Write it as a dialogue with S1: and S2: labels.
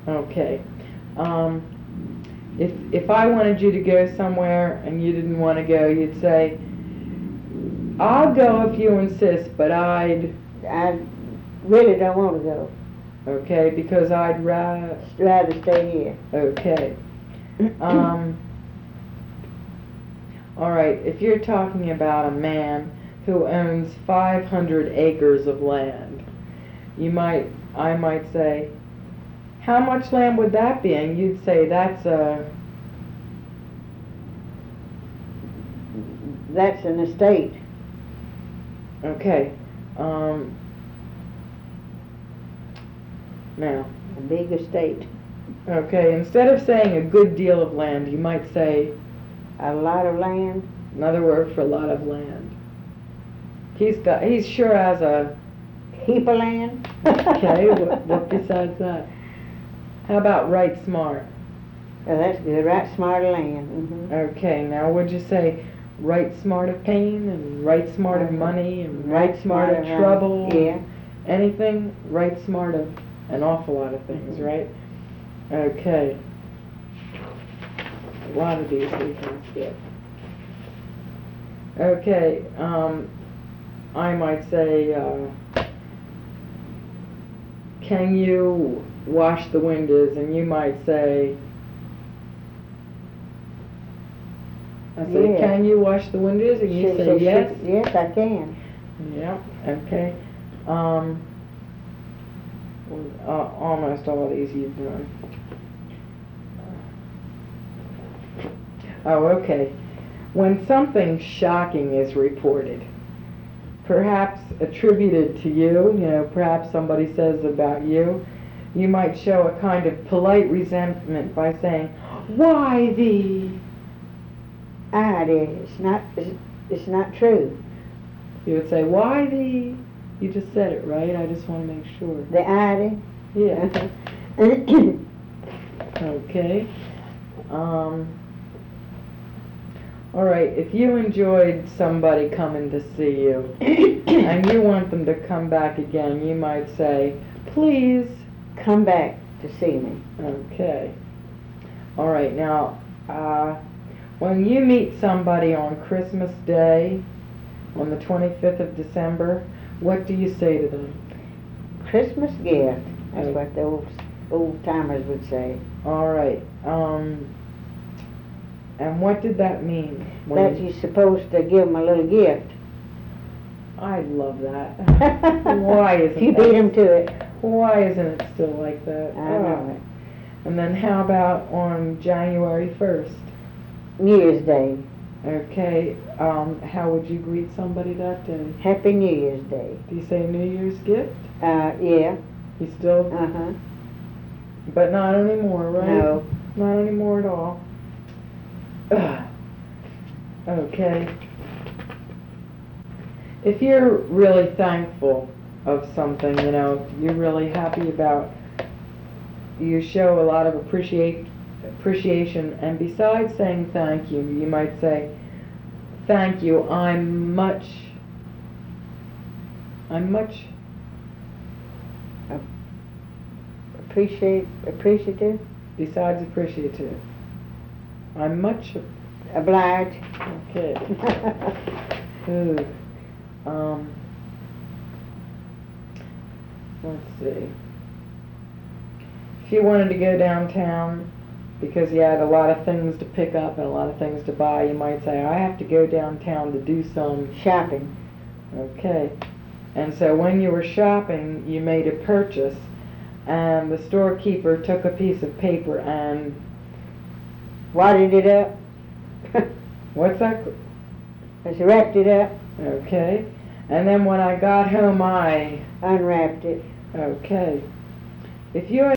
S1: Okay. Um, if I wanted you to go somewhere and you didn't want to go, you'd say, "I'll go if you insist, but
S2: I really don't want to go.
S1: Okay, because I'd
S2: Rather stay here.
S1: Okay. Um, all right. If you're talking about a man who owns 500 acres of land, I might say, "How much land would that be?" And you'd say,
S2: That's an estate.
S1: Okay. Um, Now,
S2: A big estate.
S1: okay, instead of saying a good deal of land, you might say
S2: A lot of land.
S1: another word for a lot of land. He sure has a,
S2: Heap of land.
S1: okay, what besides that? How about right smart?
S2: Oh, that's good. Right smart of land.
S1: Okay, now would you say right smart of pain and right smart of money and right smart of trouble?
S2: Yeah.
S1: Anything? Right smart of an awful lot of things, right? Okay. A lot of these we can skip. Okay, I might say, "Can you wash the windows?" And you might say,
S2: Yeah.
S1: "Can you wash the windows?" And you say, "Yes."
S2: Yes, I can.
S1: Yeah, okay. Um, Almost all these you've done. Oh, okay. When something shocking is reported, perhaps attributed to you, perhaps somebody says about you, you might show a kind of polite resentment by saying, "Why the..."
S2: It's not true.
S1: You would say, "Why the..." You just said it, right? I just want to make sure.
S2: The ID.
S1: Yeah. Okay. All right, if you enjoyed somebody coming to see you and you want them to come back again, you might say, "Please
S2: Come back to see me."
S1: Okay. All right, now, when you meet somebody on Christmas Day, on the 25th of December, what do you say to them?
S2: Christmas gift. That's what the old timers would say.
S1: All right. And what did that mean?
S2: That you're supposed to give them a little gift.
S1: I love that. Why isn't
S2: You beat them to it.
S1: Why isn't it still like that?
S2: I know it.
S1: And then how about on January 1st?
S2: New Year's Day.
S1: Okay. How would you greet somebody that day?
S2: Happy New Year's Day.
S1: Do you say New Year's gift?
S2: Yeah.
S1: You still?
S2: Uh-huh.
S1: But not anymore, right?
S2: No.
S1: Not anymore at all. Okay. If you're really thankful of something, you're really happy about, you show a lot of appreciation, and besides saying thank you, you might say, "Thank you, I'm much
S2: Appreciative.
S1: besides appreciative. I'm much
S2: Obliged.
S1: Okay. Ooh. Let's see. If you wanted to go downtown because you had a lot of things to pick up and a lot of things to buy, you might say, "I have to go downtown to do some
S2: shopping."
S1: Okay. And so when you were shopping, you made a purchase, and the storekeeper took a piece of paper and
S2: wadded it up.
S1: What's that?
S2: Just wrapped it up.
S1: Okay. And then when I got home, I
S2: unwrapped it.
S1: Okay. If you